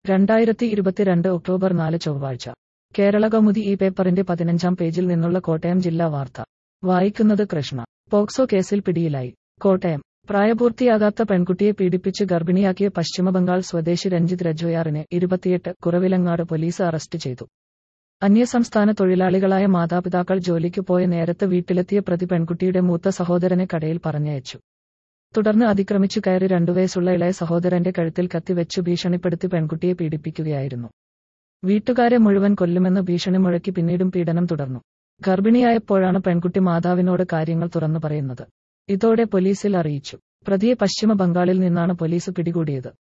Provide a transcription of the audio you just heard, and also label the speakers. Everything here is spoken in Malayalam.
Speaker 1: 2022 ഒക്ടോബർ 4 ചൊവ്വാഴ്ച. കേരളകൗമുദി ഈ പേപ്പറിന്റെ 15-ാം പേജിൽ നിന്നുള്ള കോട്ടയം ജില്ലാ വാർത്ത. വായിക്കുന്നത് കൃഷ്ണ. പോക്സോ കേസിൽ പിടിയിലായി. കോട്ടയം. പ്രായപൂർത്തിയാകാത്ത പെൺകുട്ടിയെ പീഡിപ്പിച്ച് ഗർഭിണിയാക്കിയ പശ്ചിമബംഗാൾ സ്വദേശി രഞ്ജിത് രജോയാറിനെ 28 കുറവിലങ്ങാട് പോലീസ് അറസ്റ്റ് ചെയ്തു. അന്യസംസ്ഥാന തൊഴിലാളികളായ മാതാപിതാക്കൾ ജോലിക്ക് പോയ നേരത്ത് വീട്ടിലെത്തിയ പ്രതി പെൺകുട്ടിയുടെ മൂത്ത സഹോദരനെ കടയിൽ പറഞ്ഞയച്ചു. തുടർന്ന് അതിക്രമിച്ചു കയറി 2 വയസ്സുള്ള ഇളയ സഹോദരന്റെ കഴുത്തിൽ കത്തിവെച്ചു ഭീഷണിപ്പെടുത്തി പെൺകുട്ടിയെ പീഡിപ്പിക്കുകയായിരുന്നു. വീട്ടുകാരെ മുഴുവൻ കൊല്ലുമെന്ന് ഭീഷണി മുഴക്കി പിന്നീടും പീഡനം തുടർന്നു. ഗർഭിണിയായപ്പോഴാണ് പെൺകുട്ടി മാതാവിനോട് കാര്യങ്ങൾ തുറന്നു പറയുന്നത്. ഇതോടെ പോലീസിൽ അറിയിച്ചു. പ്രതിയെ പശ്ചിമ ബംഗാളിൽ നിന്നാണ് പോലീസ് പിടികൂടിയത്.